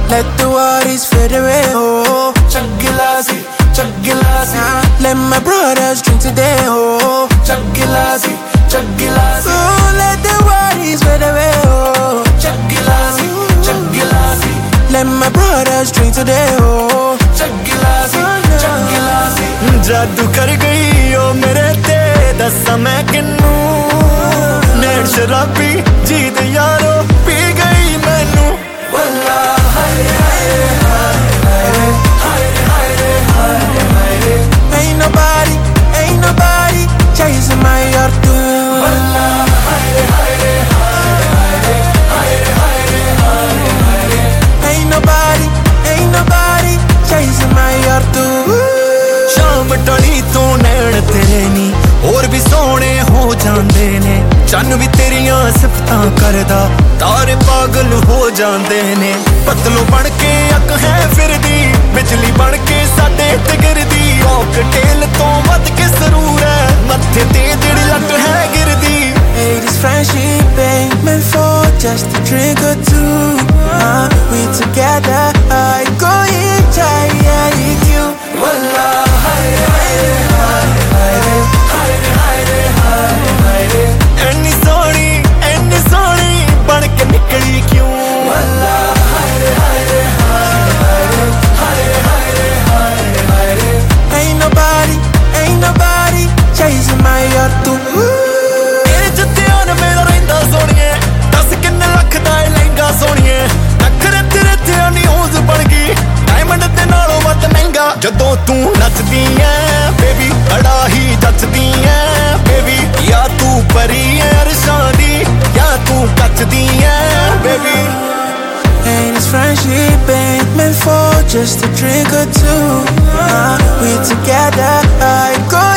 let the worries fade away. Oh, chug gilasi, let my brothers drink today. Oh, chug gilasi, oh, let the worries fade away. Oh, chug gilasi, let my brothers drink today. Oh, chug gilasi. जादू कर गई ओ मेरे ते दसा मैं किन्नू नेड़ शराबी जीत यारो पी गई मैनू वल्ला हाय हाय हाय हाय हाय ain't nobody chasing my heart too वल्ला हाय हाय हाय हाय ain't nobody chasing my heart too शाम टली तू नैन तेरे नी और भी सोने हो जांदे ने चन्न भी तेरियां सिफतां करदा तारे पागल हो जांदे ने पतलो बन के अक है फिरदी बिजली बन के साडे ते गिरदी कॉकटेल तो मत के सरूर है मत्थे ते जेड़ी लट है गिरदी Hey, this friendship ain't meant for just a drink or two we together I go each you wallah ਐਨੀ ਸੋਹਣੀ ਬਣ ਕੇ ਨਿਕਲੀ ਕਿਉਂ ਵੱਲਾ ਹਾਏ ਹਾਏ ਹਾਏ ain't nobody chasing my heart too ਤੇਰੇ ਜੁੱਤਿਆਂ ਨੇ ਮੇਰਾ ਰਹਿੰਦਾ ਸੋਹਣੀਏ ਦੱਸ ਕਿੰਨੇ ਲੱਖ ਦਾ ਲਹਿੰਗਾ ਸੋਹਣੀਏ ਨਖਰੇ ਤੇਰੇ ਤੇ ਨਿਊਜ਼ ਬਣ ਗਈ ਡਾਇਮੰਡ ਦੇ ਨਾਲੋਂ ਵੱਧ ਮਹਿੰਗਾ ਜਦੋਂ ਤੂੰ ਨੱਚਦੀ ਐ ਬੇਬੀ ਬੜਾ ਹੀ ਜੱਚਦੀ ਐ ਬੇਬੀ ਯਾ ਤੂੰ ਪਰੀ ਐ ਅਰਸ਼ਾਂ ਦੀ ਯਾ ਤੂੰ ਕੱਚਦੀ ਐ baby And this friendship ain't meant for just a drink or two we together I go